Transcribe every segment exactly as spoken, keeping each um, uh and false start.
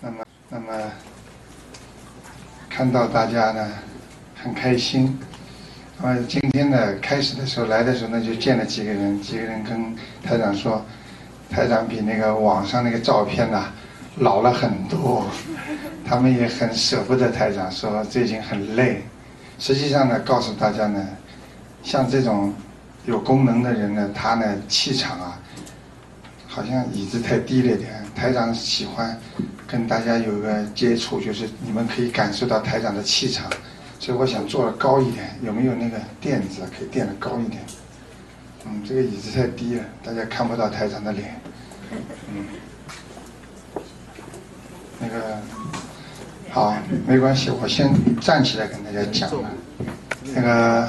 那么，那么看到大家呢很开心。那么今天呢开始的时候来的时候呢就见了几个人，几个人跟台长说，台长比那个网上那个照片呐、啊、老了很多，他们也很舍不得台长，说最近很累。实际上呢，告诉大家呢，像这种有功能的人呢，他呢气场啊，好像椅子太低了点。台长喜欢跟大家有个接触，就是你们可以感受到台长的气场，所以我想坐得高一点。有没有那个垫子可以垫得高一点？嗯，这个椅子太低了，大家看不到台长的脸。嗯，那个好，没关系，我先站起来跟大家讲了。那个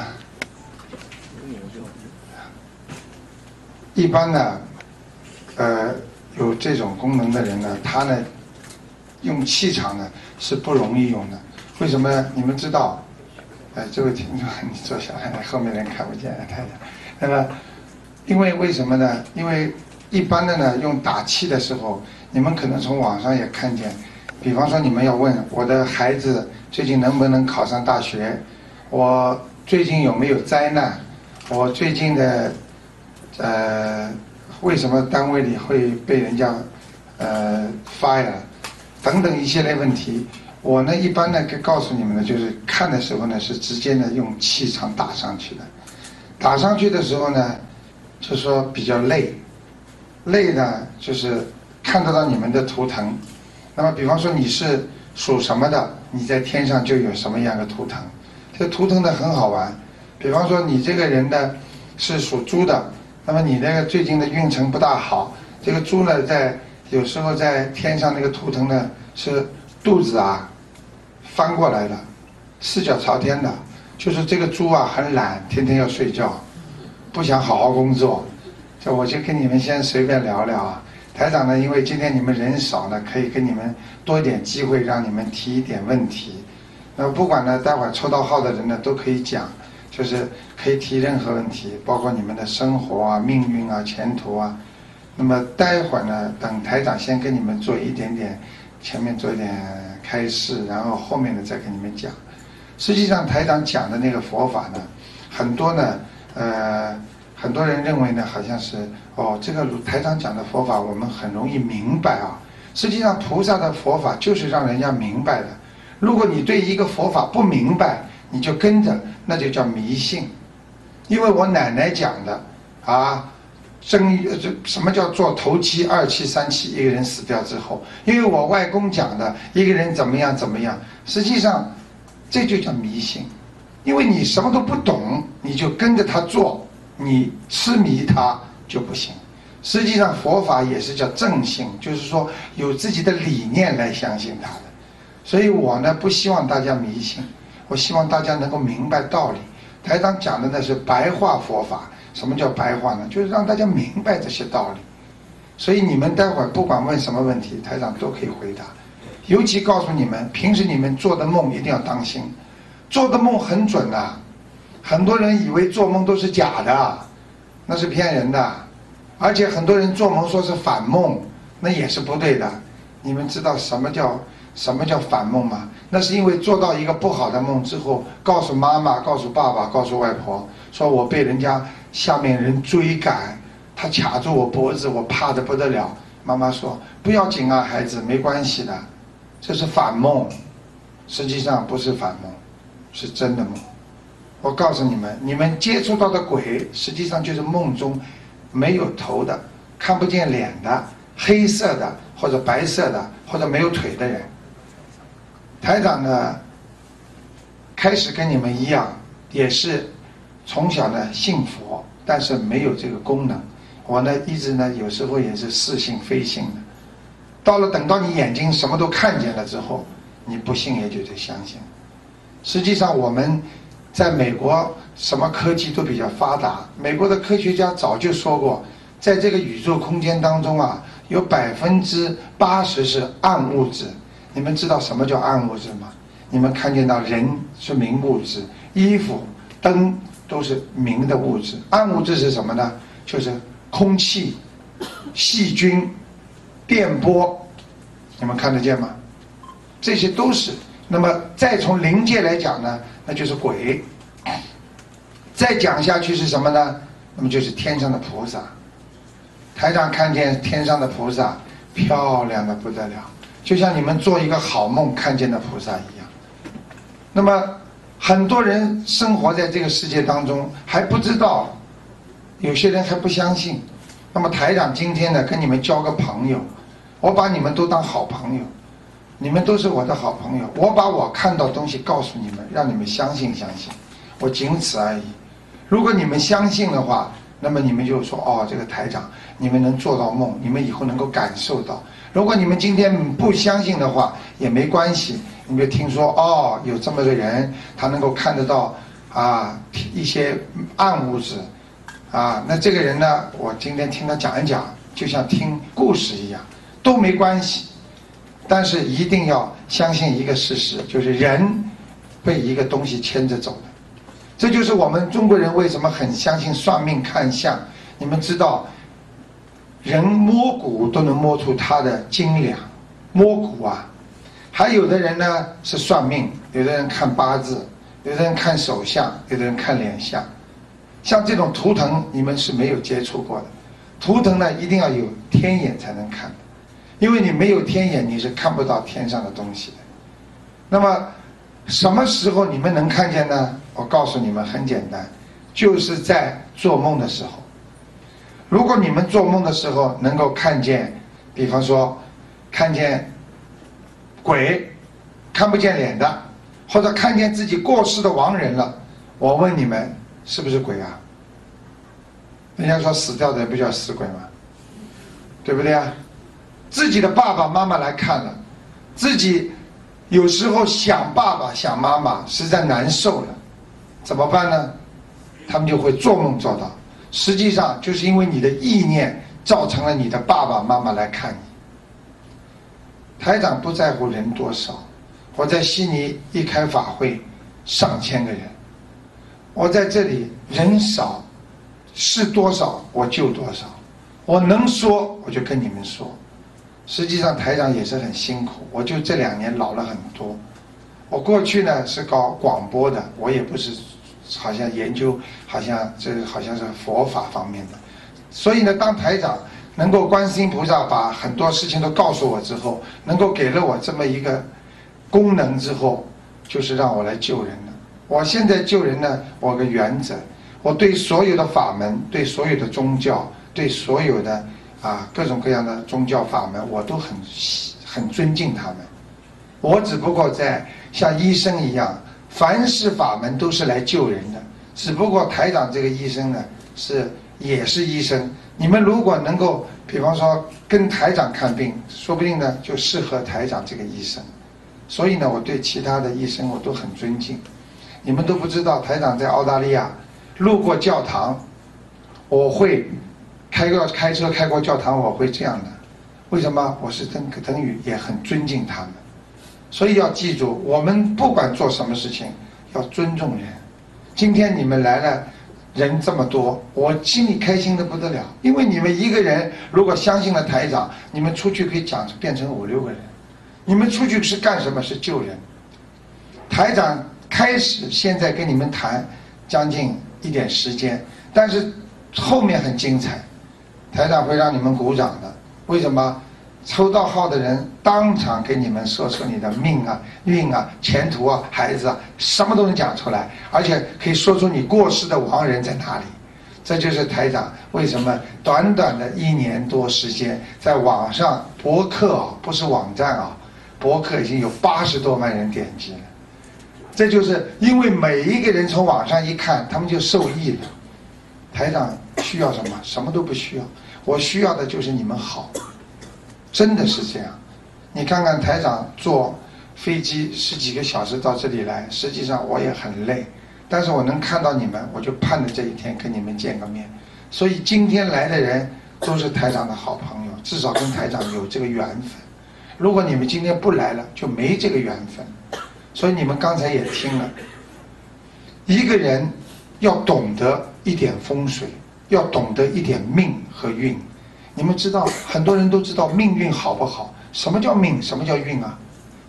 一般呢，呃，有这种功能的人呢，他呢用气场呢是不容易用的。为什么呢？你们知道？呃，这位听众，你坐下来，后面人看不见太太。那么，因为为什么呢？因为一般的呢，用打气的时候，你们可能从网上也看见，比方说你们要问我的孩子最近能不能考上大学，我最近有没有灾难，我最近的呃为什么单位里会被人家呃 fire 等等一系列问题。我呢一般呢告诉你们呢，就是看的时候呢是直接呢用气场打上去的。打上去的时候呢，就说比较累，累呢就是看得到你们的图腾。那么比方说你是属什么的，你在天上就有什么样的图腾。这个图腾呢很好玩，比方说你这个人呢是属猪的，那么你那个最近的运程不大好。这个猪呢在有时候在天上那个图腾呢是肚子啊翻过来的，四脚朝天的，就是这个猪啊很懒，天天要睡觉，不想好好工作。这我就跟你们先随便聊聊啊。台长呢，因为今天你们人少呢，可以跟你们多一点机会，让你们提一点问题。那么不管呢，待会儿抽到号的人呢都可以讲，就是可以提任何问题，包括你们的生活啊、命运啊、前途啊。那么待会儿呢，等台长先跟你们做一点点，前面做一点开示，然后后面呢再跟你们讲。实际上台长讲的那个佛法呢，很多呢，呃，很多人认为呢，好像是哦，这个台长讲的佛法我们很容易明白啊。实际上菩萨的佛法就是让人家明白的。如果你对一个佛法不明白，你就跟着，那就叫迷信。因为我奶奶讲的啊，生这什么叫做头七、二七、三七，一个人死掉之后，因为我外公讲的一个人怎么样怎么样，实际上这就叫迷信。因为你什么都不懂，你就跟着他做，你痴迷他就不行。实际上佛法也是叫正信，就是说有自己的理念来相信他的。所以我呢不希望大家迷信，我希望大家能够明白道理。台长讲的呢是白话佛法。什么叫白话呢？就是让大家明白这些道理。所以你们待会儿不管问什么问题，台长都可以回答。尤其告诉你们，平时你们做的梦一定要当心，做的梦很准的、啊。很多人以为做梦都是假的，那是骗人的。而且很多人做梦说是反梦，那也是不对的。你们知道什么叫什么叫反梦吗？那是因为做到一个不好的梦之后，告诉妈妈、告诉爸爸、告诉外婆，说我被人家下面人追赶，他卡住我脖子，我怕得不得了。妈妈说不要紧啊，孩子，没关系的。这是反梦，实际上不是反梦，是真的梦。我告诉你们，你们接触到的鬼实际上就是梦中没有头的、看不见脸的、黑色的或者白色的或者没有腿的人。台长呢开始跟你们一样，也是从小呢信佛，但是没有这个功能。我呢一直呢有时候也是似信非信的。到了等到你眼睛什么都看见了之后，你不信也就得相信。实际上我们在美国什么科技都比较发达，美国的科学家早就说过，在这个宇宙空间当中啊，有百分之八十是暗物质。你们知道什么叫暗物质吗？你们看见到人是明物质，衣服、灯都是明的物质。暗物质是什么呢？就是空气、细菌、电波。你们看得见吗？ 这些都是。那么再从灵界来讲呢，那就是鬼。再讲下去是什么呢？那么就是天上的菩萨。台长看见天上的菩萨漂亮的不得了，就像你们做一个好梦看见的菩萨一样。那么很多人生活在这个世界当中还不知道，有些人还不相信。那么台长今天呢，跟你们交个朋友，我把你们都当好朋友，你们都是我的好朋友，我把我看到东西告诉你们，让你们相信相信，我仅此而已。如果你们相信的话，那么你们就说哦，这个台长你们能做到梦，你们以后能够感受到。如果你们今天不相信的话也没关系，你们就听说哦，有这么个人他能够看得到啊一些暗物质啊，那这个人呢，我今天听他讲一讲，就像听故事一样，都没关系。但是一定要相信一个事实，就是人被一个东西牵着走的。这就是我们中国人为什么很相信算命看相。你们知道人摸骨都能摸出他的斤两，摸骨啊。还有的人呢是算命，有的人看八字，有的人看手相，有的人看脸相。像这种图腾你们是没有接触过的，图腾呢一定要有天眼才能看，因为你没有天眼你是看不到天上的东西的。那么什么时候你们能看见呢？我告诉你们很简单，就是在做梦的时候。如果你们做梦的时候能够看见，比方说看见鬼，看不见脸的，或者看见自己过世的亡人了，我问你们是不是鬼啊？人家说死掉的人不叫死鬼吗？对不对啊？自己的爸爸妈妈来看了，自己有时候想爸爸想妈妈，实在难受了，怎么办呢？他们就会做梦做到，实际上就是因为你的意念造成了你的爸爸妈妈来看你。台长不在乎人多少，我在悉尼一开法会上千个人，我在这里人少是多少我就多少，我能说我就跟你们说。实际上台长也是很辛苦，我就这两年老了很多。我过去呢是搞广播的，我也不是好像研究好像这好像是佛法方面的，所以呢当台长能够观世音菩萨把很多事情都告诉我之后，能够给了我这么一个功能之后，就是让我来救人的。我现在救人呢，我有个原则，我对所有的法门，对所有的宗教，对所有的啊各种各样的宗教法门，我都很很尊敬他们。我只不过在像医生一样，凡是法门都是来救人的，只不过台长这个医生呢是也是医生。你们如果能够比方说跟台长看病，说不定呢就适合台长这个医生。所以呢我对其他的医生我都很尊敬。你们都不知道台长在澳大利亚路过教堂，我会开过开车开过教堂，我会这样的。为什么？我是等等于也很尊敬他们。所以要记住，我们不管做什么事情要尊重人。今天你们来了人这么多，我心里开心的不得了，因为你们一个人如果相信了台长，你们出去可以讲变成五六个人。你们出去是干什么？是救人。台长开始现在跟你们谈将近一点时间，但是后面很精彩，台长会让你们鼓掌的。为什么？抽到号的人当场给你们说出你的命啊、运啊、前途啊、孩子啊，什么都能讲出来，而且可以说出你过世的亡人在哪里。这就是台长为什么短短的一年多时间，在网上博客啊，不是网站啊，博客已经有八十多万人点击了。这就是因为每一个人从网上一看，他们就受益了。台长需要什么？什么都不需要，我需要的就是你们好。真的是这样。你看看台长坐飞机十几个小时到这里来，实际上我也很累，但是我能看到你们，我就盼着这一天跟你们见个面。所以今天来的人都是台长的好朋友，至少跟台长有这个缘分。如果你们今天不来了，就没这个缘分。所以你们刚才也听了，一个人要懂得一点风水，要懂得一点命和运。你们知道，很多人都知道命运好不好？什么叫命？什么叫运啊？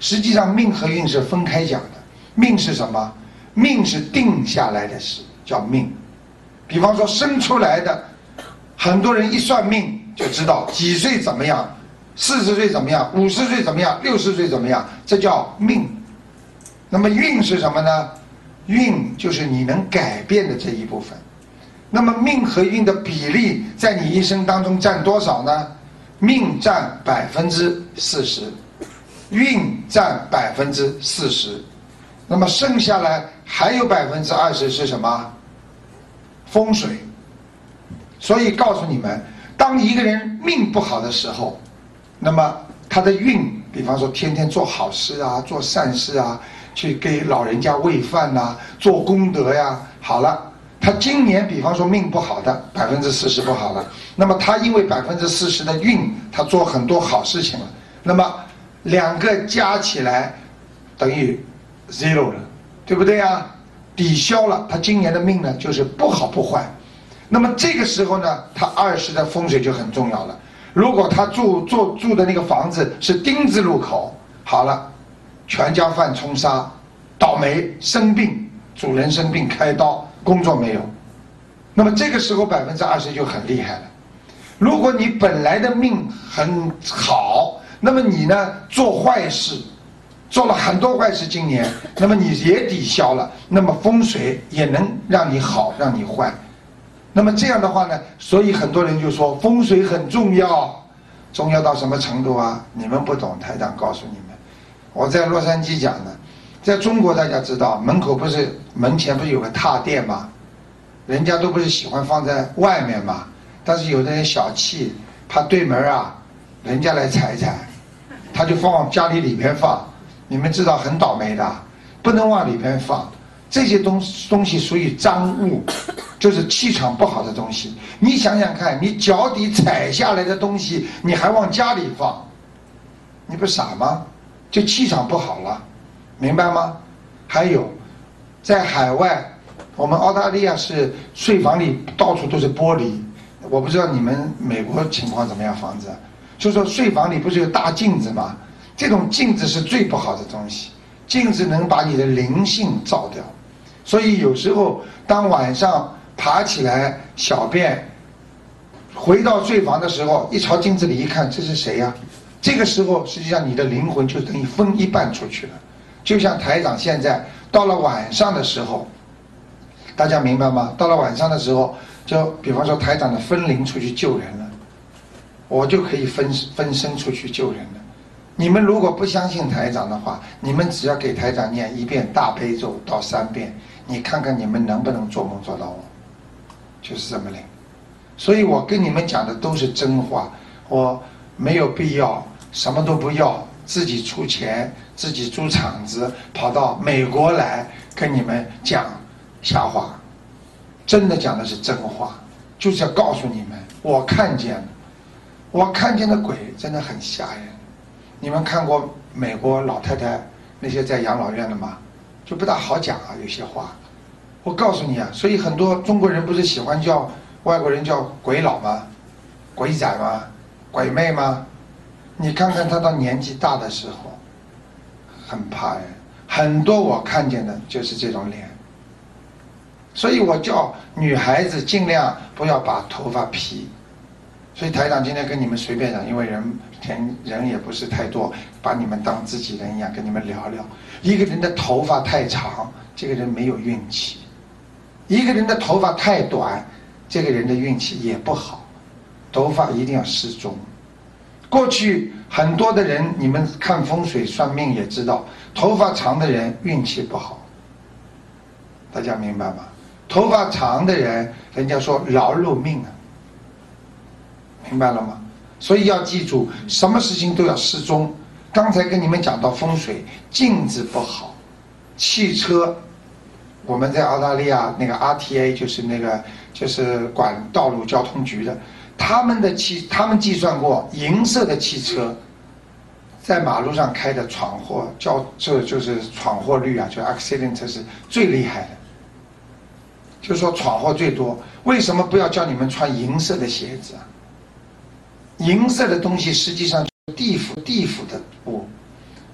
实际上命和运是分开讲的。命是什么？命是定下来的事，叫命。比方说生出来的，很多人一算命就知道几岁怎么样，四十岁怎么样，五十岁怎么样，六十岁怎么样，这叫命。那么运是什么呢？运就是你能改变的这一部分。那么命和运的比例在你一生当中占多少呢？命占百分之四十，运占百分之四十，那么剩下来还有百分之二十是什么？风水。所以告诉你们，当一个人命不好的时候，那么他的运，比方说天天做好事啊，做善事啊，去给老人家喂饭呐、啊，做功德呀，好了。他今年比方说命不好的百分之四十不好了，那么他因为百分之四十的运，他做很多好事情了，那么两个加起来等于 zero 了，对不对啊？抵消了，他今年的命呢就是不好不坏。那么这个时候呢，他二十的风水就很重要了。如果他住住住的那个房子是丁字路口，好了，全家犯冲杀，倒霉生病，主人生病开刀。工作没有，那么这个时候百分之二十就很厉害了。如果你本来的命很好，那么你呢做坏事，做了很多坏事，今年，那么你也抵消了，那么风水也能让你好，让你坏。那么这样的话呢，所以很多人就说风水很重要，重要到什么程度啊？你们不懂，台长告诉你们，我在洛杉矶讲的。在中国大家知道，门口不是门前不是有个踏垫吗？人家都不是喜欢放在外面吗？但是有的人小气，怕对门啊人家来踩踩，他就放往家里里边放。你们知道很倒霉的，不能往里边放。这些东东西属于脏物，就是气场不好的东西。你想想看，你脚底踩下来的东西，你还往家里放，你不傻吗？就气场不好了。明白吗？还有，在海外，我们澳大利亚是睡房里到处都是玻璃，我不知道你们美国情况怎么样，房子，就说睡房里不是有大镜子吗？这种镜子是最不好的东西，镜子能把你的灵性照掉，所以有时候当晚上爬起来小便，回到睡房的时候，一朝镜子里一看，这是谁呀、啊？这个时候实际上你的灵魂就等于分一半出去了。就像台长现在到了晚上的时候，大家明白吗？到了晚上的时候，就比方说台长的分灵出去救人了，我就可以分分身出去救人了。你们如果不相信台长的话，你们只要给台长念一遍大悲咒到三遍，你看看你们能不能做梦做到我，就是这么灵。所以我跟你们讲的都是真话，我没有必要什么都不要，自己出钱，自己租场子，跑到美国来跟你们讲瞎话。真的讲的是真话，就是要告诉你们，我看见了，我看见的鬼真的很吓人。你们看过美国老太太那些在养老院的吗？就不大好讲啊，有些话。我告诉你啊，所以很多中国人不是喜欢叫外国人叫鬼佬吗？鬼仔吗？鬼妹吗？你看看他到年纪大的时候很怕人，很多我看见的就是这种脸。所以我叫女孩子尽量不要把头发披。所以台长今天跟你们随便讲，因为人人人也不是太多，把你们当自己人一样跟你们聊聊。一个人的头发太长，这个人没有运气；一个人的头发太短，这个人的运气也不好。头发一定要适中。过去很多的人，你们看风水算命也知道，头发长的人运气不好。大家明白吗？头发长的人，人家说劳碌命啊，明白了吗？所以要记住，什么事情都要适中。刚才跟你们讲到风水，镜子不好，汽车，我们在澳大利亚那个 R T A 就是那个就是管道路交通局的，他们的汽他们计算过，银色的汽车在马路上开的闯祸交这就是闯祸率啊，就 accident 是最厉害的，就是说闯祸最多。为什么不要叫你们穿银色的鞋子啊？银色的东西实际上是地府地府的物，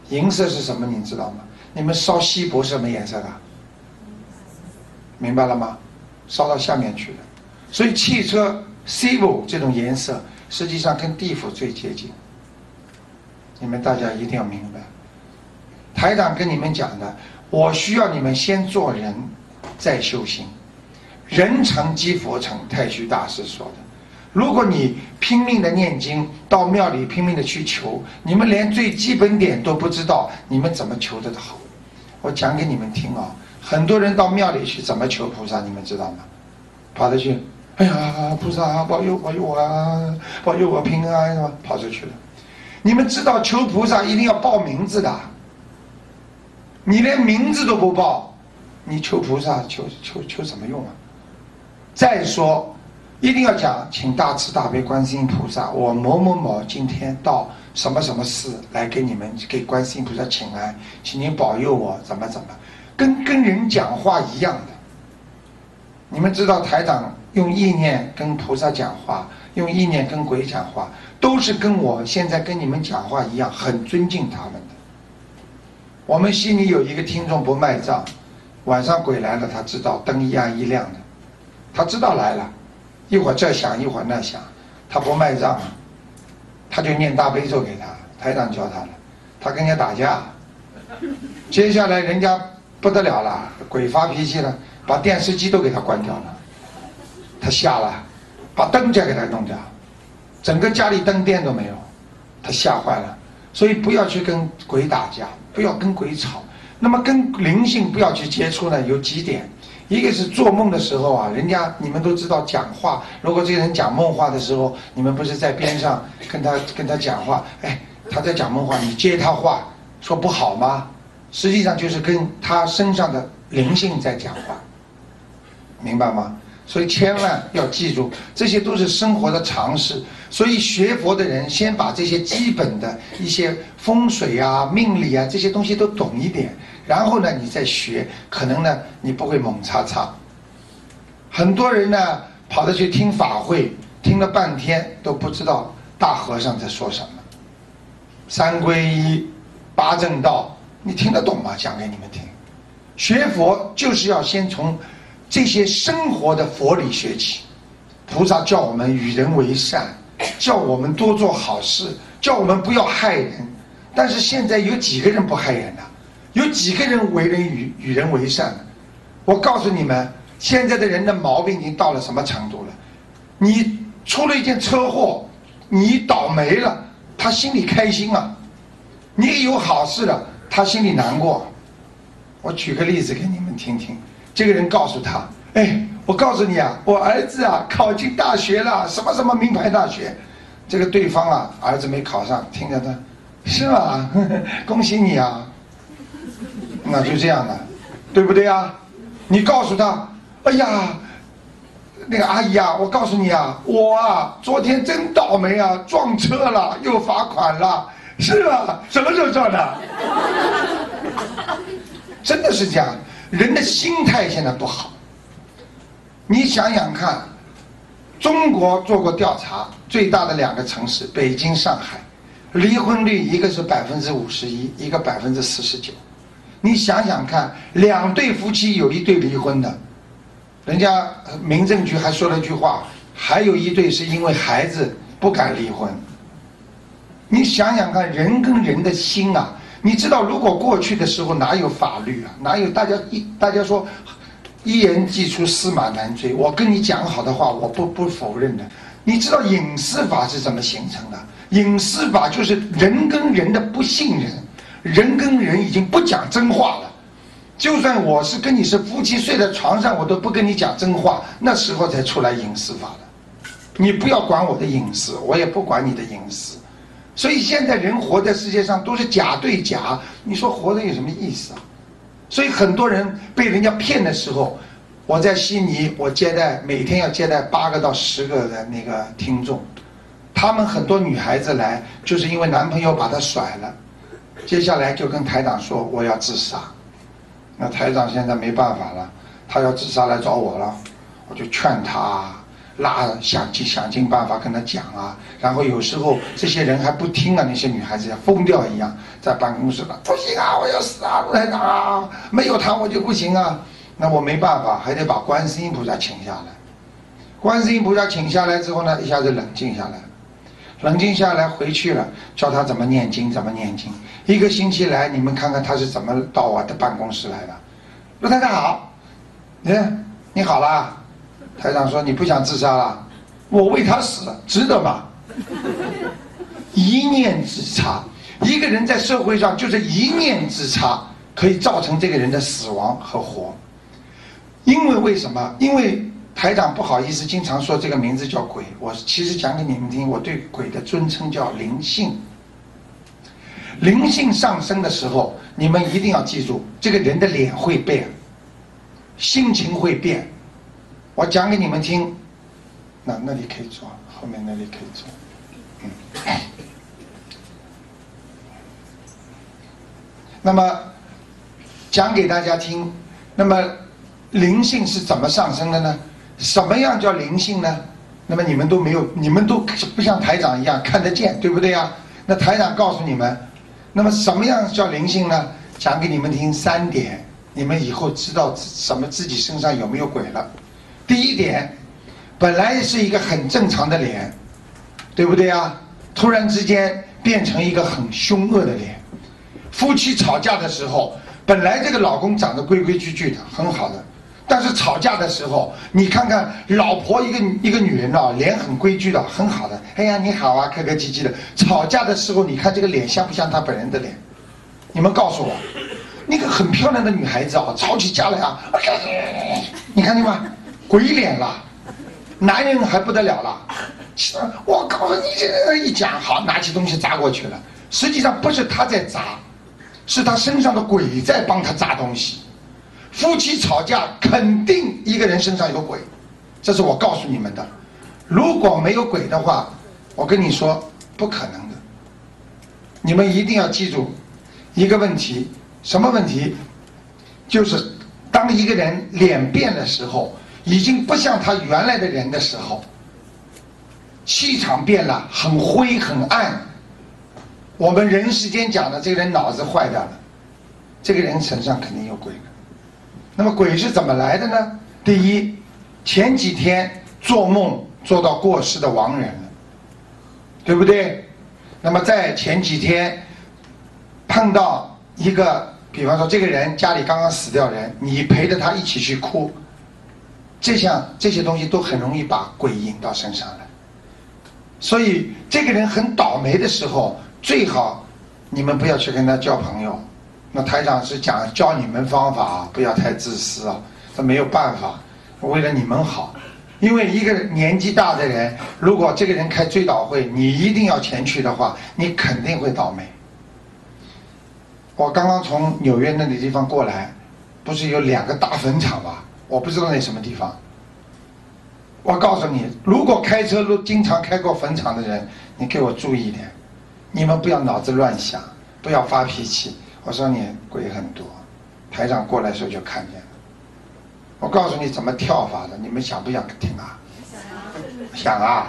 银色是什么？你知道吗？你们烧锡箔是什么颜色的？明白了吗？烧到下面去了。所以汽车 C V O 这种颜色，实际上跟地府最接近。你们大家一定要明白。台长跟你们讲的，我需要你们先做人，再修行。人成即佛成，太虚大师说的。如果你拼命的念经，到庙里拼命的去求，你们连最基本点都不知道，你们怎么求得好？我讲给你们听啊、哦，很多人到庙里去怎么求菩萨，你们知道吗？跑着去，哎呀，菩萨保佑保佑我啊，保佑我平安啊，跑出去了。你们知道求菩萨一定要报名字的，你连名字都不报，你求菩萨求求求什么用啊？再说一定要讲，请大慈大悲观世音菩萨，我某某某今天到什么什么寺来给你们给观世音菩萨请安，请您保佑我怎么怎么，跟跟人讲话一样的。你们知道台长用意念跟菩萨讲话，用意念跟鬼讲话，都是跟我现在跟你们讲话一样，很尊敬他们的。我们悉尼有一个听众不卖账，晚上鬼来了，他知道灯一暗一亮的，他知道来了，一会儿这响一会儿那响，他不卖账啊，他就念大悲咒给他，台长教他的，他跟人家打架，接下来人家不得了了，鬼发脾气了，把电视机都给他关掉了，他吓了，把灯再给他弄掉，整个家里灯电都没有，他吓坏了。所以不要去跟鬼打架，不要跟鬼吵。那么跟灵性不要去接触呢，有几点。一个是做梦的时候啊，人家你们都知道讲话，如果这个人讲梦话的时候，你们不是在边上跟他跟他讲话，哎，他在讲梦话，你接他话说不好吗？实际上就是跟他身上的灵性在讲话，明白吗？所以千万要记住，这些都是生活的常识。所以学佛的人先把这些基本的一些风水啊、命理啊这些东西都懂一点，然后呢你再学，可能呢你不会猛叉叉。很多人呢跑着去听法会，听了半天都不知道大和尚在说什么。三皈依、八正道，你听得懂吗？讲给你们听。学佛就是要先从这些生活的佛理学起。菩萨叫我们与人为善，叫我们多做好事，叫我们不要害人。但是现在有几个人不害人呢、啊？有几个人为人与与人为善呢？我告诉你们，现在的人的毛病已经到了什么程度了？你出了一件车祸，你倒霉了，他心里开心啊；你有好事了，他心里难过。我举个例子给你们听听。这个人告诉他，哎，我告诉你啊，我儿子啊考进大学了，什么什么名牌大学。这个对方啊，儿子没考上，听着他，是吗？呵呵，恭喜你啊。那就这样的，对不对啊？你告诉他，哎呀，那个阿姨啊，我告诉你啊，我啊昨天真倒霉啊，撞车了，又罚款了，是吧？什么时候撞的？真的是这样。人的心态现在不好，你想想看，中国做过调查，最大的两个城市北京、上海，离婚率一个是百分之五十一，一个百分之四十九。你想想看，两对夫妻有一对离婚的，人家民政局还说了一句话，还有一对是因为孩子不敢离婚。你想想看，人跟人的心啊。你知道，如果过去的时候哪有法律啊？哪有大家一大家说一言既出，驷马难追。我跟你讲好的话，我不不否认的。你知道隐私法是怎么形成的？隐私法就是人跟人的不信任，人跟人已经不讲真话了。就算我是跟你是夫妻睡在床上，我都不跟你讲真话，那时候才出来隐私法的。你不要管我的隐私，我也不管你的隐私。所以现在人活在世界上都是假对假，你说活着有什么意思啊？所以很多人被人家骗的时候，我在悉尼，我接待每天要接待八个到十个的那个听众，他们很多女孩子来，就是因为男朋友把她甩了，接下来就跟台长说我要自杀。那台长现在没办法了，他要自杀来找我了，我就劝他， 拉想尽想尽办法跟他讲啊，然后有时候这些人还不听啊，那些女孩子像疯掉一样，在办公室了，不行啊，我要死啊，卢台长啊，没有他我就不行啊。那我没办法，还得把观世音菩萨请下来。观世音菩萨请下来之后呢，一下子冷静下来了，冷静下来回去了，教他怎么念经，怎么念经。一个星期来，你们看看他是怎么到我的办公室来的。卢台长好，你你好啦。台长说你不想自杀了，我为他死，值得吗？一念之差，一个人在社会上就是一念之差，可以造成这个人的死亡和活。因为为什么？因为台长不好意思经常说这个名字叫鬼，我其实讲给你们听，我对鬼的尊称叫灵性。灵性上升的时候，你们一定要记住，这个人的脸会变，心情会变。我讲给你们听，那那里可以坐，后面那里可以坐。嗯。那么讲给大家听，那么灵性是怎么上升的呢？什么样叫灵性呢？那么你们都没有，你们都不像台长一样看得见，对不对呀？那台长告诉你们，那么什么样叫灵性呢？讲给你们听三点，你们以后知道什么自己身上有没有鬼了。第一点，本来是一个很正常的脸，对不对呀？突然之间变成一个很凶恶的脸。夫妻吵架的时候，本来这个老公长得规规矩矩的，很好的，但是吵架的时候，你看看老婆一个一个女人啊，脸很规矩的，很好的，哎呀你好啊，客客气气的。吵架的时候，你看这个脸像不像她本人的脸？你们告诉我，那个很漂亮的女孩子啊，吵起架来啊，你看见吗？鬼脸了，男人还不得了了。我告诉你，这一讲好，拿起东西砸过去了。实际上不是他在砸，是他身上的鬼在帮他砸东西。夫妻吵架，肯定一个人身上有鬼，这是我告诉你们的。如果没有鬼的话，我跟你说不可能的。你们一定要记住一个问题，什么问题？就是当一个人脸变的时候，已经不像他原来的人的时候，气场变了，很灰很暗。我们人世间讲的这个人脑子坏掉了，这个人身上肯定有鬼了。那么鬼是怎么来的呢？第一，前几天做梦做到过世的亡人了，对不对？那么在前几天碰到一个，比方说这个人家里刚刚死掉人，你陪着他一起去哭，这项这些东西都很容易把鬼引到身上来。所以这个人很倒霉的时候，最好你们不要去跟他交朋友。那台长是讲教你们方法，不要太自私啊，这没有办法，为了你们好。因为一个年纪大的人，如果这个人开追悼会，你一定要前去的话，你肯定会倒霉。我刚刚从纽约那个地方过来，不是有两个大坟场吗？我不知道那什么地方。我告诉你，如果开车路经常开过坟场的人，你给我注意一点，你们不要脑子乱想，不要发脾气。我说你鬼很多，台长过来的时候就看见了。我告诉你怎么跳法的，你们想不想听啊？想啊！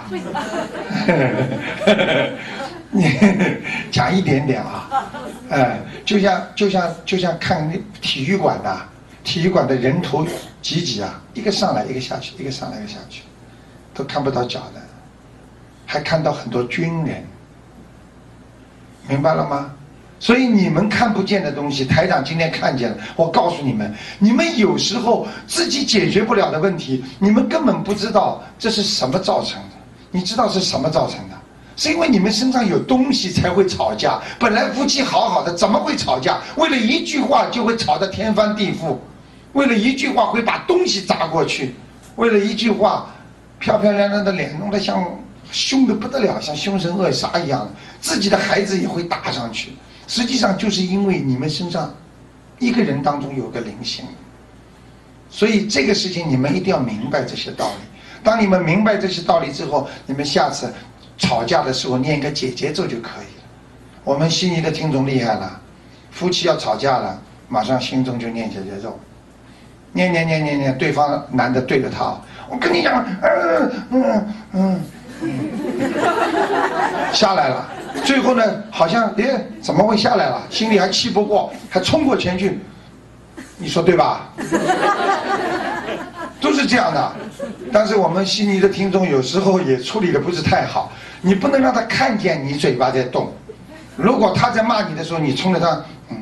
你讲一点点啊，哎，就像就像就像看体育馆呐，体育馆的人头挤挤啊，一个上来一个下去，一个上来一个下去，都看不到脚的，还看到很多军人，明白了吗？所以你们看不见的东西，台长今天看见了。我告诉你们，你们有时候自己解决不了的问题，你们根本不知道这是什么造成的。你知道是什么造成的？是因为你们身上有东西才会吵架。本来夫妻好好的，怎么会吵架？为了一句话就会吵得天翻地覆，为了一句话会把东西砸过去，为了一句话，漂漂亮亮的脸弄得像凶得不得了，像凶神恶煞一样的，自己的孩子也会打上去。实际上就是因为你们身上一个人当中有个灵性，所以这个事情你们一定要明白这些道理。当你们明白这些道理之后，你们下次吵架的时候念一个解结咒就可以了。我们悉尼的听众厉害了，夫妻要吵架了，马上心中就念解结咒，念念念念念，对方男的对着他， 我跟你讲，嗯嗯嗯，下来了。最后呢，好像哎怎么会下来了？心里还气不过，还冲过前去。你说对吧？都是这样的。但是我们悉尼的听众有时候也处理的不是太好，你不能让他看见你嘴巴在动。如果他在骂你的时候，你冲着他，嗯，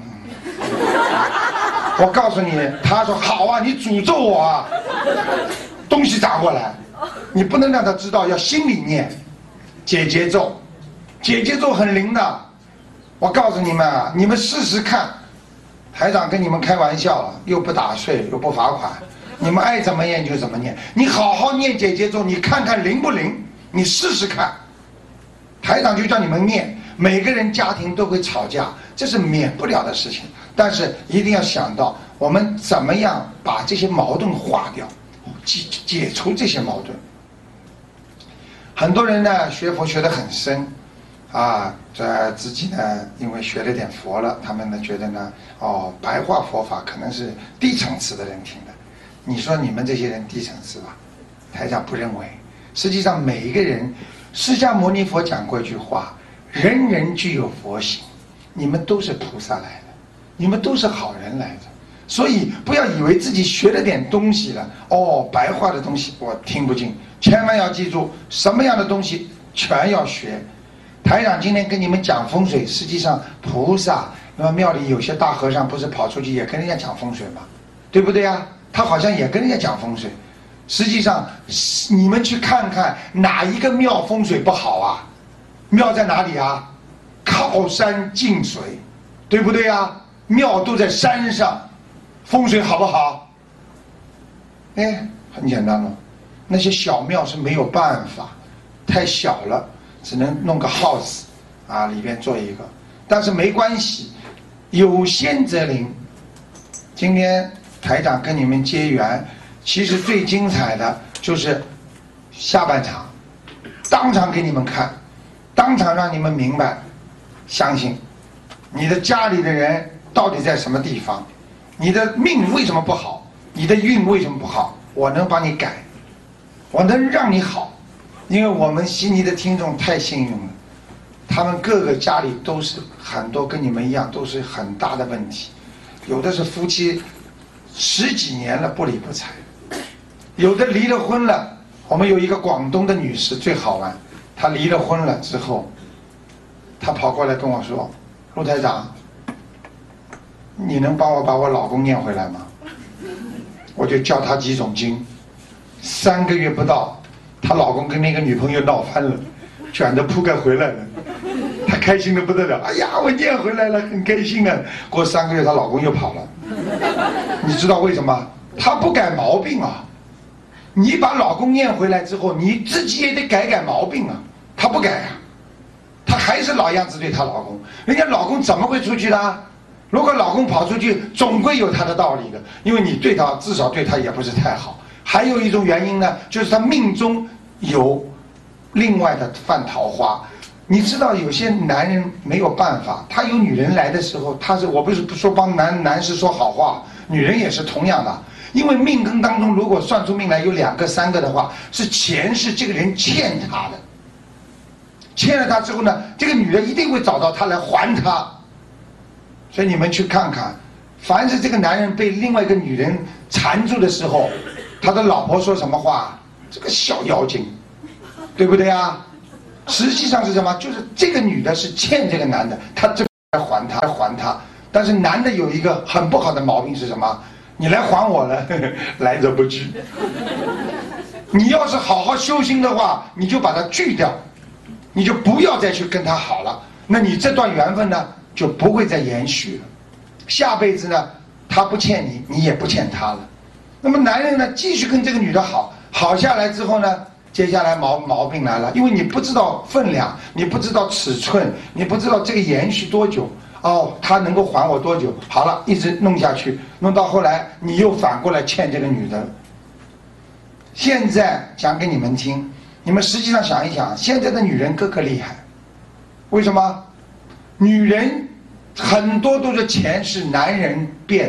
我告诉你，他说好啊，你诅咒我啊，东西砸过来，你不能让他知道，要心里念解结咒，解结咒很灵的。我告诉你们啊，你们试试看。台长跟你们开玩笑了，又不打税，又不罚款，你们爱怎么念就怎么念。你好好念解结咒，你看看灵不灵？你试试看。台长就叫你们念。每个人家庭都会吵架，这是免不了的事情。但是一定要想到，我们怎么样把这些矛盾化掉，解解除这些矛盾。很多人呢学佛学得很深。啊，这自己呢，因为学了点佛了，他们呢觉得呢，哦，白话佛法可能是低层次的人听的。你说你们这些人低层次吧？台长不认为。实际上每一个人，释迦牟尼佛讲过一句话：人人具有佛性，你们都是菩萨来的，你们都是好人来的。所以不要以为自己学了点东西了，哦，白话的东西我听不进，千万要记住，什么样的东西全要学。台长今天跟你们讲风水，实际上菩萨，那么庙里有些大和尚不是跑出去也跟人家讲风水吗？对不对啊？他好像也跟人家讲风水。实际上你们去看看哪一个庙风水不好啊？庙在哪里啊？靠山近水，对不对啊？庙都在山上，风水好不好？哎，很简单了。那些小庙是没有办法，太小了，只能弄个 house 啊，里边做一个。但是没关系，有仙则灵。今天台长跟你们结缘，其实最精彩的就是下半场，当场给你们看，当场让你们明白，相信你的家里的人到底在什么地方，你的命为什么不好，你的运为什么不好，我能帮你改，我能让你好。因为我们悉尼的听众太幸运了，他们各个家里都是很多跟你们一样，都是很大的问题。有的是夫妻十几年了不离不睬，有的离了婚了。我们有一个广东的女士最好玩，她离了婚了之后，她跑过来跟我说：“陆台长，你能帮我把我老公念回来吗？”我就教她几种经，三个月不到，她老公跟那个女朋友闹翻了，卷着铺盖回来了。她开心的不得了，哎呀，我念回来了，很开心啊。过三个月，她老公又跑了。你知道为什么？她不改毛病啊。你把老公念回来之后，你自己也得改改毛病啊。她不改啊，她还是老样子对她老公。人家老公怎么会出去的？如果老公跑出去，总归有他的道理的，因为你对他至少对他也不是太好。还有一种原因呢，就是他命中有另外的犯桃花。你知道有些男人没有办法，他有女人来的时候，他是我不是不说帮男男士说好话，女人也是同样的。因为命根当中如果算出命来有两个三个的话，是前世这个人欠他的，欠了他之后呢，这个女人一定会找到他来还他。所以你们去看看，凡是这个男人被另外一个女人缠住的时候，他的老婆说什么话？这个小妖精，对不对啊？实际上是什么？就是这个女的是欠这个男的，他这来还他，还他。但是男的有一个很不好的毛病是什么？你来还我了，呵呵，来者不拒。你要是好好修心的话，你就把他拒掉，你就不要再去跟他好了。那你这段缘分呢，就不会再延续了。下辈子呢，他不欠你，你也不欠他了。那么男人呢，继续跟这个女的好，好下来之后呢，接下来毛毛病来了，因为你不知道分量，你不知道尺寸，你不知道这个延续多久。哦，他能够还我多久？好了，一直弄下去，弄到后来你又反过来欠这个女的。现在讲给你们听，你们实际上想一想，现在的女人个个厉害，为什么？女人很多都是前世男人变的，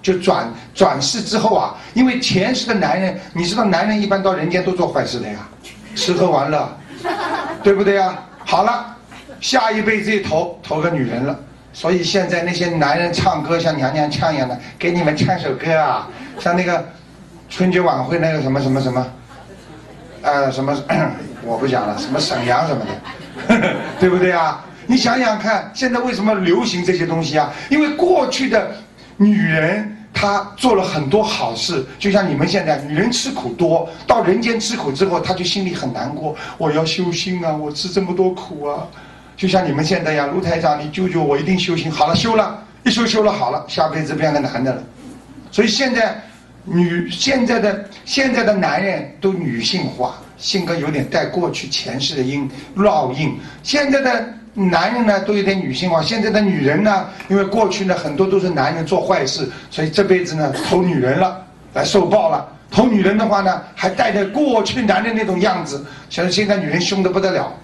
就转转世之后啊，因为前世的男人，你知道男人一般到人间都做坏事的呀，吃喝玩乐，对不对呀？好了，下一辈子一投投个女人了，所以现在那些男人唱歌像娘娘腔一样的，给你们唱首歌啊，像那个春节晚会那个什么什么什么，呃什么我不讲了，什么沈阳什么的，对不对啊？你想想看，现在为什么流行这些东西啊？因为过去的女人她做了很多好事，就像你们现在女人吃苦多，到人间吃苦之后，她就心里很难过，我要修心啊，我吃这么多苦啊。就像你们现在呀，卢台长，你救救我，一定修行。好了，修了，一修修了好了，下辈子变个男的了。所以现在女现在的现在的男人都女性化，性格有点带过去前世的因烙印。现在的男人呢都有点女性化，现在的女人呢，因为过去呢很多都是男人做坏事，所以这辈子呢投女人了，来受报了。投女人的话呢，还带着过去男人那种样子。其实现在女人凶得不得了。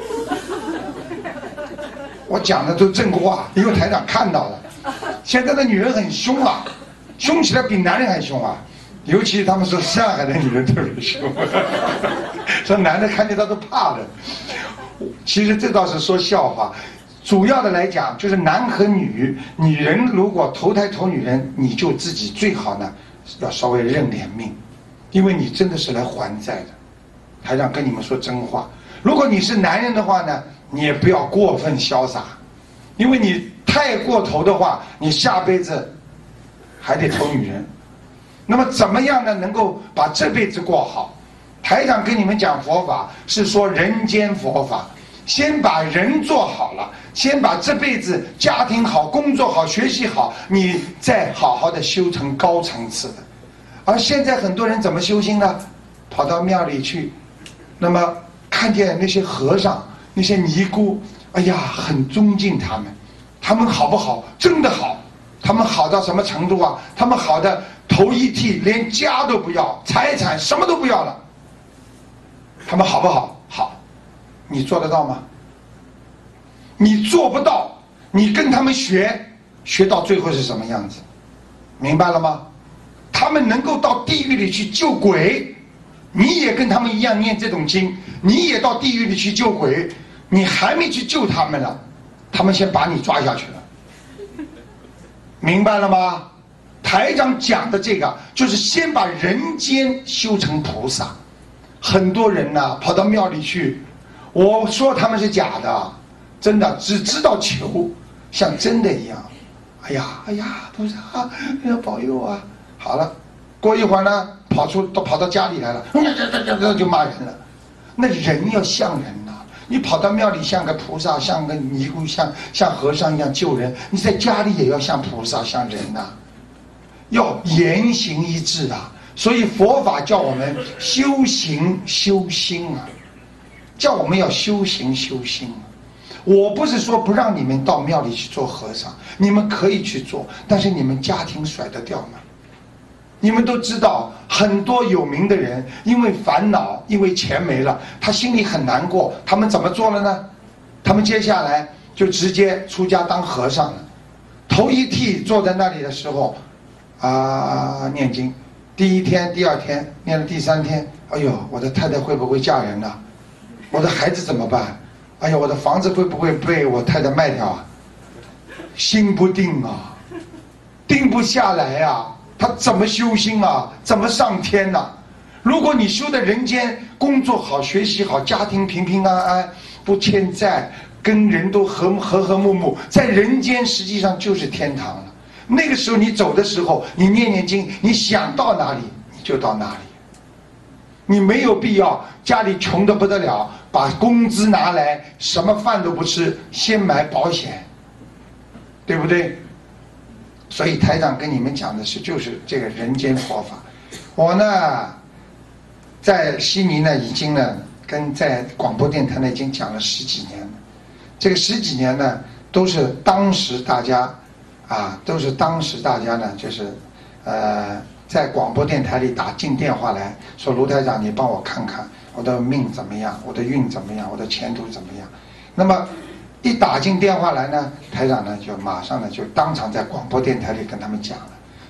我讲的都正话，因为台长看到了，现在的女人很凶啊，凶起来比男人还凶啊，尤其他们说上海的女人特别凶，说男的看见她都怕了。其实这倒是说笑话，主要的来讲就是男和女，女人如果投胎投女人，你就自己最好呢要稍微认点命，因为你真的是来还债的。台长跟你们说真话，如果你是男人的话呢，你也不要过分潇洒，因为你太过头的话，你下辈子还得投女人。那么怎么样呢能够把这辈子过好？台长跟你们讲佛法是说人间佛法，先把人做好了，先把这辈子家庭好，工作好，学习好，你再好好的修成高层次的。而现在很多人怎么修心呢？跑到庙里去，那么看见那些和尚那些尼姑，哎呀很尊敬他们，他们好不好？真的好。他们好到什么程度啊？他们好的头一剃，连家都不要，财产什么都不要了。他们好不好？好。你做得到吗？你做不到，你跟他们学，学到最后是什么样子？明白了吗？他们能够到地狱里去救鬼，你也跟他们一样念这种经，你也到地狱里去救鬼，你还没去救他们了，他们先把你抓下去了。明白了吗？台长讲的这个就是先把人间修成菩萨。很多人呢、啊、跑到庙里去，我说他们是假的，真的只知道求，像真的一样。哎呀哎呀，菩萨要保佑啊！好了，过一会儿呢，跑出都跑到家里来了，就骂人了。那人要像人呐、啊，你跑到庙里像个菩萨，像个尼姑，像像和尚一样救人，你在家里也要像菩萨像人呐、啊，要言行一致啊。所以佛法叫我们修行修心啊，叫我们要修行修心啊。我不是说不让你们到庙里去做和尚，你们可以去做，但是你们家庭甩得掉吗？你们都知道，很多有名的人因为烦恼，因为钱没了，他心里很难过，他们怎么做了呢？他们接下来就直接出家当和尚了。头一剃坐在那里的时候啊，念经，第一天第二天念了第三天，哎呦，我的太太会不会嫁人呢、啊？我的孩子怎么办？哎呀，我的房子会不会被我太太卖掉啊？心不定啊，定不下来啊，他怎么修心啊？怎么上天呢、啊？如果你修的人间，工作好，学习好，家庭平平安安，不欠债，跟人都和和和睦睦，在人间实际上就是天堂了。那个时候你走的时候，你念念经，你想到哪里你就到哪里。你没有必要家里穷得不得了，把工资拿来什么饭都不吃，先买保险，对不对？所以台长跟你们讲的是就是这个人间佛法。我呢在悉尼呢已经呢跟在广播电台呢已经讲了十几年了，这个十几年呢都是当时大家啊都是当时大家呢就是呃在广播电台里打进电话来说，卢台长你帮我看看我的命怎么样，我的运怎么样，我的前途怎么样。那么一打进电话来呢，台长呢就马上呢就当场在广播电台里跟他们讲了，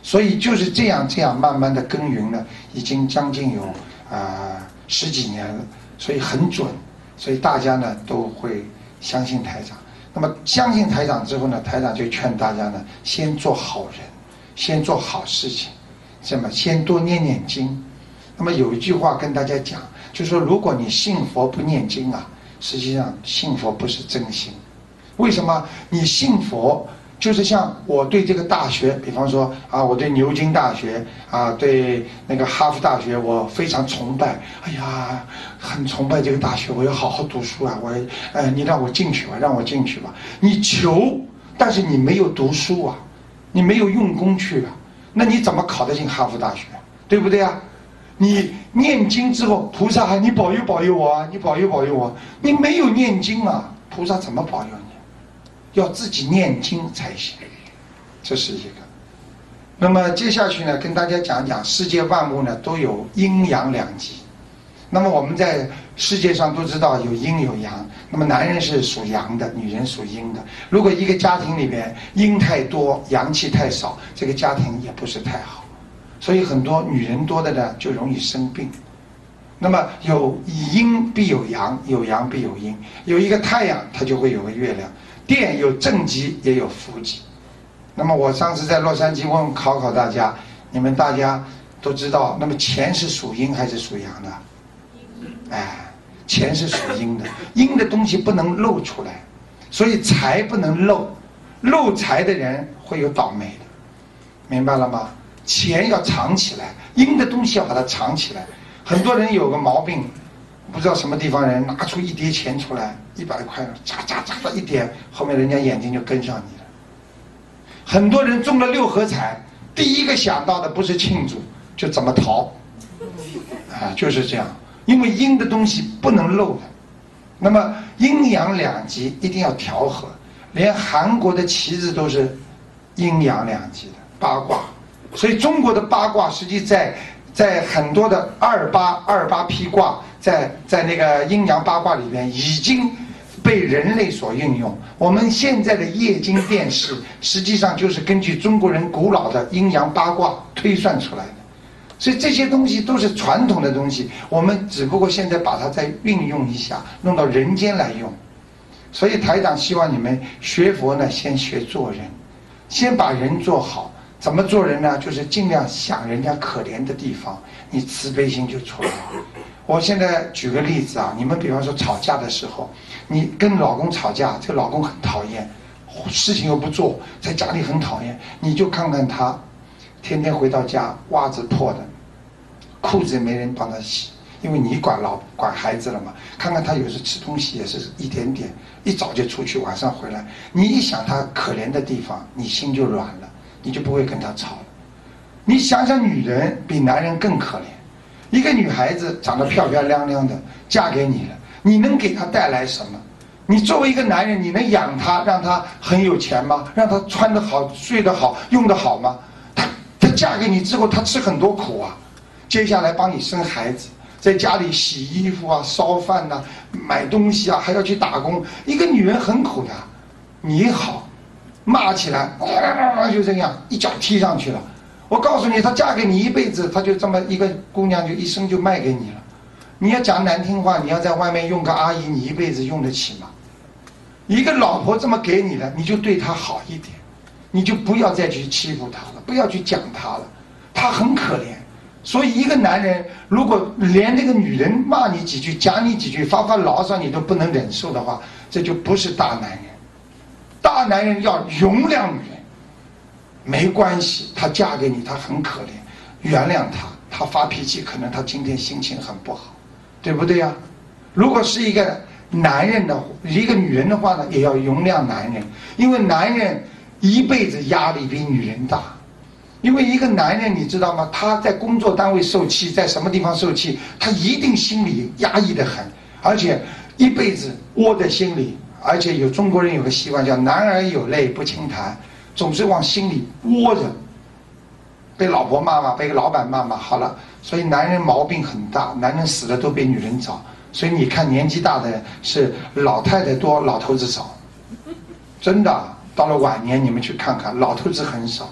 所以就是这样这样慢慢的耕耘了，已经将近有啊、呃、十几年了，所以很准，所以大家呢都会相信台长。那么相信台长之后呢，台长就劝大家呢，先做好人，先做好事情，这么先多念念经。那么有一句话跟大家讲，就是说如果你信佛不念经啊，实际上信佛不是真心。为什么？你信佛就是像我对这个大学，比方说啊，我对牛津大学啊，对那个哈佛大学，我非常崇拜。哎呀，很崇拜这个大学，我要好好读书啊！我，呃，你让我进去吧，让我进去吧。你求，但是你没有读书啊，你没有用功去啊，那你怎么考得进哈佛大学？对不对啊？你念经之后，菩萨喊你保佑保佑我啊，你保佑保佑我，你没有念经啊，菩萨怎么保佑你？要自己念经才行，这是一个。那么接下去呢，跟大家讲讲世界万物呢都有阴阳两极。那么我们在世界上都知道有阴有阳，那么男人是属阳的，女人属阴的。如果一个家庭里边阴太多，阳气太少，这个家庭也不是太好。所以很多女人多的呢就容易生病。那么有阴必有阳，有阳必有阴，有一个太阳它就会有个月亮。电有正极也有负极。那么我上次在洛杉矶问考考大家，你们大家都知道，那么钱是属阴还是属阳的？哎，钱是属阴的，阴的东西不能露出来，所以财不能漏，漏财的人会有倒霉的，明白了吗？钱要藏起来，阴的东西要把它藏起来。很多人有个毛病，不知道什么地方人拿出一叠钱出来，一百块，嚓嚓嚓的一点，后面人家眼睛就跟上你了。很多人中了六合彩，第一个想到的不是庆祝，就怎么逃，啊，就是这样。因为阴的东西不能漏的，那么阴阳两极一定要调和。连韩国的旗子都是阴阳两极的八卦，所以中国的八卦实际在在很多的二八二八批卦，在在那个阴阳八卦里边已经被人类所运用。我们现在的液晶电视实际上就是根据中国人古老的阴阳八卦推算出来的。所以这些东西都是传统的东西，我们只不过现在把它再运用一下，弄到人间来用。所以台长希望你们学佛呢，先学做人，先把人做好。怎么做人呢？就是尽量想人家可怜的地方，你慈悲心就出来了。我现在举个例子啊，你们比方说吵架的时候，你跟老公吵架，这个老公很讨厌，事情又不做，在家里很讨厌，你就看看他天天回到家袜子破的，裤子也没人帮他洗，因为你管老管孩子了嘛。看看他有时吃东西也是一点点，一早就出去，晚上回来，你一想他可怜的地方，你心就软了，你就不会跟他吵了。你想想女人比男人更可怜，一个女孩子长得漂漂亮亮的嫁给你了，你能给她带来什么？你作为一个男人，你能养她让她很有钱吗？让她穿得好睡得好用得好吗？她她嫁给你之后她吃很多苦啊，接下来帮你生孩子，在家里洗衣服啊烧饭啊买东西啊还要去打工，一个女人很苦的。你好骂起来就这样一脚踢上去了，我告诉你她嫁给你一辈子，她就这么一个姑娘就一生就卖给你了。你要讲难听话，你要在外面用个阿姨，你一辈子用得起吗？一个老婆这么给你了，你就对她好一点，你就不要再去欺负她了，不要去讲她了，她很可怜。所以一个男人如果连这个女人骂你几句讲你几句发发牢骚你都不能忍受的话，这就不是大男人。大男人要容量女人，没关系，她嫁给你她很可怜，原谅她，她发脾气可能她今天心情很不好，对不对呀？如果是一个男人的一个女人的话呢，也要容量男人，因为男人一辈子压力比女人大。因为一个男人你知道吗，他在工作单位受气，在什么地方受气，他一定心里压抑得很，而且一辈子窝在心里。而且有中国人有个习惯叫男儿有泪不轻弹，总是往心里窝着，被老婆骂骂，被老板骂骂，好了。所以男人毛病很大，男人死了都比女人早。所以你看年纪大的人是老太太多，老头子少，真的。到了晚年你们去看看，老头子很少。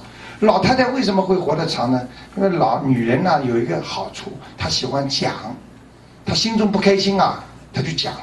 老太太为什么会活得长呢？因为老女人呢有一个好处，她喜欢讲，她心中不开心啊，她就讲，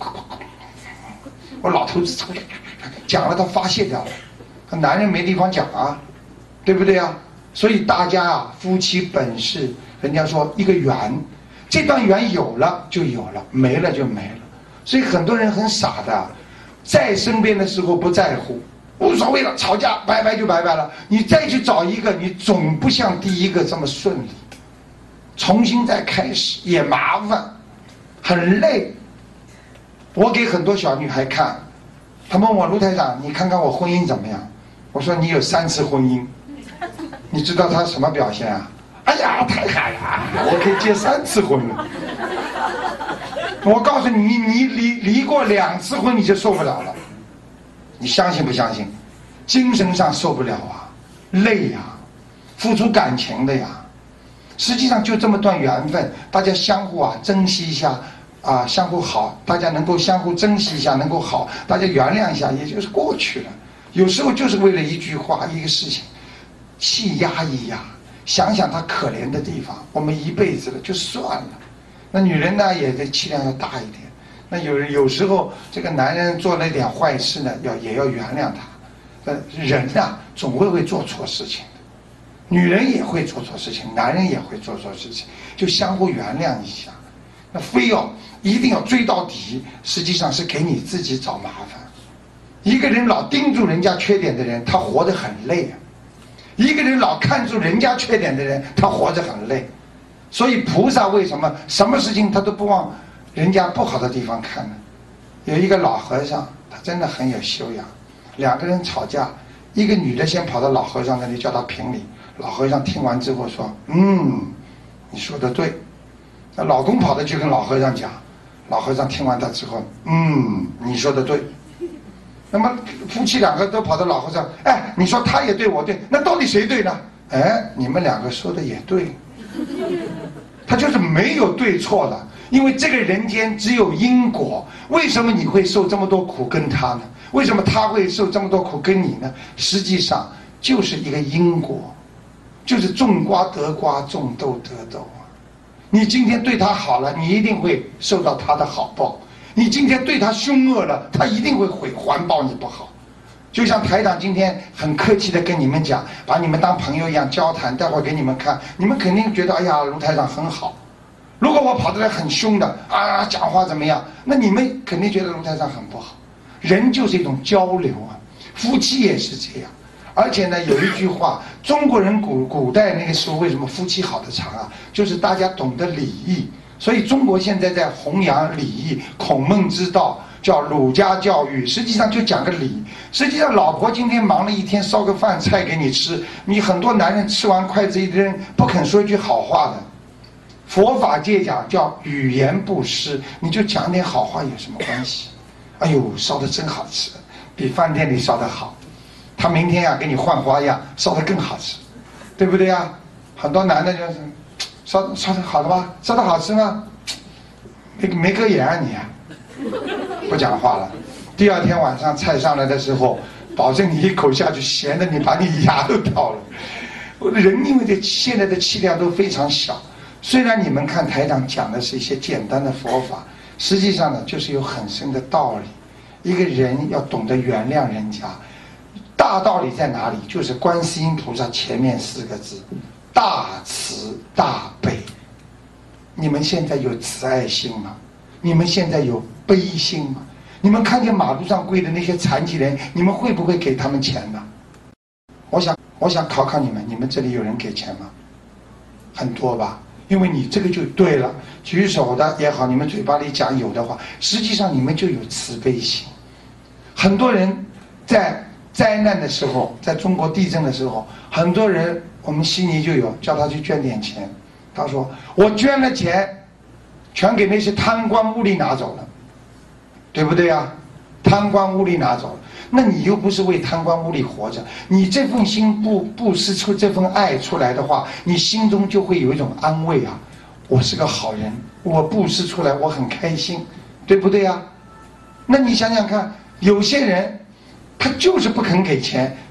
我老头子讲了，他发泄掉了，男人没地方讲啊，对不对啊？所以大家啊，夫妻本是人家说一个缘，这段缘有了就有了，没了就没了。所以很多人很傻的，在身边的时候不在乎，无所谓了，吵架拜拜就拜拜了。你再去找一个，你总不像第一个这么顺利，重新再开始也麻烦，很累。我给很多小女孩看，她问我卢台长，你看看我婚姻怎么样？我说你有三次婚姻，你知道她什么表现啊？哎呀，太好了，我可以结三次婚了。我告诉你，你离离过两次婚你就受不了了，你相信不相信？精神上受不了啊，累呀、啊，付出感情的呀。实际上就这么段缘分，大家相互啊珍惜一下啊，相互好，大家能够相互珍惜一下，能够好，大家原谅一下，也就是过去了。有时候就是为了一句话一个事情，气压一压，想想他可怜的地方，我们一辈子了就算了。那女人呢也得气量要大一点。那有有时候这个男人做了一点坏事呢，要也要原谅他。呃，人啊总会会做错事情的，女人也会做错事情，男人也会做错事情，就相互原谅一下。那非要一定要追到底，实际上是给你自己找麻烦。一个人老盯住人家缺点的人，他活得很累啊。一个人老看住人家缺点的人，他活着很累。所以菩萨为什么什么事情他都不往人家不好的地方看呢？有一个老和尚，他真的很有修养。两个人吵架，一个女的先跑到老和尚那里叫他评理，老和尚听完之后说：“嗯，你说的对。”那老公跑的去跟老和尚讲，老和尚听完他之后：“嗯，你说的对。”那么夫妻两个都跑到老和尚，哎，你说他也对我对，那到底谁对呢？哎，你们两个说的也对。他就是没有对错的，因为这个人间只有因果。为什么你会受这么多苦跟他呢？为什么他会受这么多苦跟你呢？实际上就是一个因果，就是种瓜得瓜，种豆得豆啊。你今天对他好了，你一定会受到他的好报；你今天对他凶恶了，他一定会回还报你不好。就像台长今天很客气的跟你们讲，把你们当朋友一样交谈，待会儿给你们看，你们肯定觉得哎呀卢台长很好。如果我跑得来很凶的啊，讲话怎么样，那你们肯定觉得卢台长很不好。人就是一种交流啊，夫妻也是这样。而且呢，有一句话，中国人古古代那个时候为什么夫妻好得长啊？就是大家懂得礼义。所以中国现在在弘扬礼义，孔孟之道叫儒家教育，实际上就讲个礼。实际上老婆今天忙了一天，烧个饭菜给你吃，你很多男人吃完筷子一扔，不肯说一句好话的。佛法界讲叫语言不失，你就讲点好话有什么关系？哎呦，烧的真好吃，比饭店里烧的好。他明天啊给你换花样，烧的更好吃，对不对啊？很多男的就是烧烧的好的吗？烧的好吃吗？没没隔眼啊你啊，不讲话了。第二天晚上菜上来的时候，保证你一口下去咸的你把你牙都掉了。人因为这现在的气量都非常小，虽然你们看台长讲的是一些简单的佛法，实际上呢就是有很深的道理。一个人要懂得原谅人家，大道理在哪里？就是观世音菩萨前面四个字：大慈大悲。你们现在有慈爱心吗？你们现在有悲心吗？你们看见马路上跪的那些残疾人，你们会不会给他们钱呢？我想我想考考你们，你们这里有人给钱吗？很多吧，因为你这个就对了，举手的也好，你们嘴巴里讲有的话，实际上你们就有慈悲心。很多人在灾难的时候，在中国地震的时候，很多人我们悉尼就有叫他去捐点钱，他说我捐了钱全给那些贪官污吏拿走了，对不对啊？贪官污吏拿走了，那你又不是为贪官污吏活着，你这份心不布施出这份爱出来的话，你心中就会有一种安慰啊，我是个好人，我布施出来我很开心，对不对啊？那你想想看，有些人他就是不肯给钱，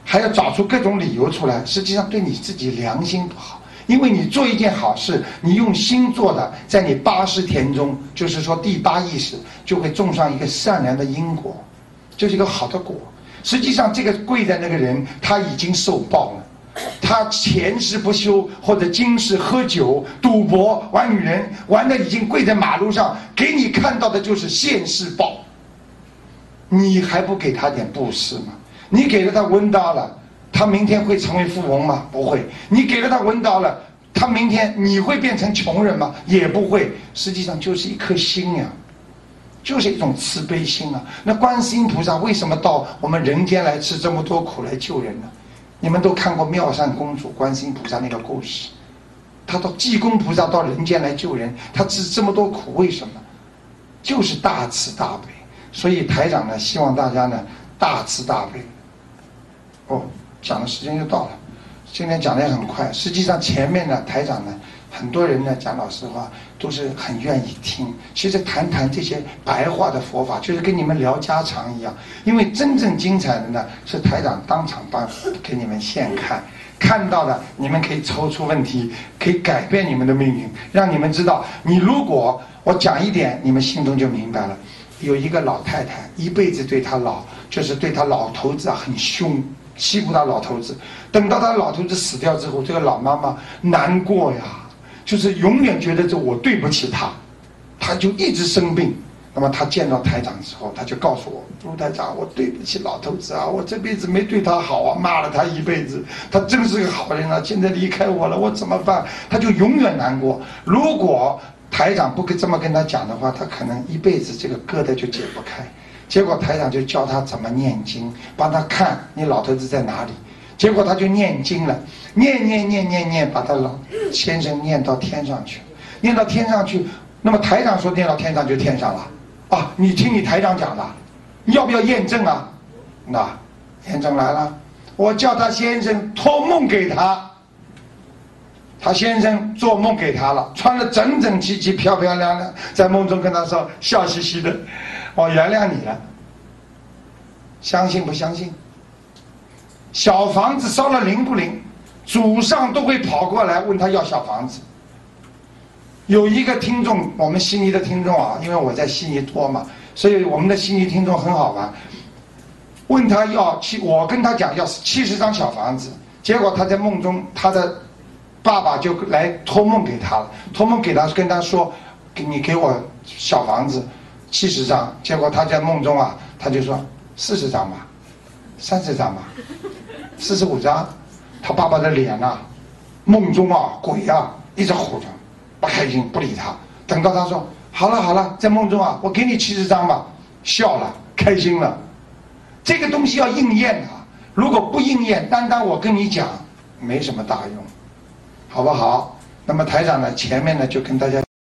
还要找出各种理由出来，实际上对你自己良心不好。因为你做一件好事，你用心做的，在你八十田中，就是说第八意识就会种上一个善良的因果，就是一个好的果。实际上这个跪在那个人他已经受报了，他前世不修，或者今世喝酒赌博玩女人，玩的已经跪在马路上，给你看到的就是现世报。你还不给他点布施吗？你给了他温刀了，他明天会成为富翁吗？不会。你给了他温刀了，他明天你会变成穷人吗？也不会。实际上就是一颗心呀，就是一种慈悲心啊。那观世音菩萨为什么到我们人间来吃这么多苦来救人呢？你们都看过妙善公主观世音菩萨那个故事，他到济公菩萨到人间来救人，他吃这么多苦，为什么？就是大慈大悲。所以台长呢，希望大家呢大慈大悲。哦，讲的时间就到了，今天讲的也很快。实际上前面呢，台长呢，很多人呢讲老实话都是很愿意听。其实谈谈这些白话的佛法，就是跟你们聊家常一样。因为真正精彩的呢，是台长当场帮给你们现看，看到的你们可以抽出问题，可以改变你们的命运，让你们知道，你如果我讲一点，你们心中就明白了。有一个老太太，一辈子对她老，就是对她老头子啊很凶，欺负他老头子。等到他老头子死掉之后，这个老妈妈难过呀，就是永远觉得这我对不起他，他就一直生病。那么他见到台长之后，他就告诉我，卢台长，我对不起老头子啊，我这辈子没对他好啊，骂了他一辈子，他真是个好人啊，现在离开我了，我怎么办？他就永远难过。如果台长不跟这么跟他讲的话，他可能一辈子这个疙瘩就解不开。结果台长就教他怎么念经，帮他看你老头子在哪里。结果他就念经了，念念念念念，把他老先生念到天上去，念到天上去。那么台长说念到天上就天上了啊！你听你台长讲的，你要不要验证啊？那验证来了，我叫他先生托梦给他，他先生做梦给他了，穿得整整齐齐、漂漂亮亮，在梦中跟他说，笑嘻嘻的，我原谅你了。相信不相信？小房子烧了灵不灵？祖上都会跑过来问他要小房子。有一个听众，我们悉尼的听众啊，因为我在悉尼多嘛，所以我们的悉尼听众很好玩。问他要七，我跟他讲要七十张小房子，结果他在梦中，他的爸爸就来托梦给他了，托梦给他跟他说，你给我小房子七十张，结果他在梦中啊，他就说四十张吧，三十张吧，四十五张。他爸爸的脸啊，梦中啊，鬼啊，一直唬着，不开心，不理他。等到他说好了好了，在梦中啊，我给你七十张吧，笑了，开心了。这个东西要应验啊，如果不应验，单单我跟你讲，没什么大用，好不好？那么台长呢，前面呢就跟大家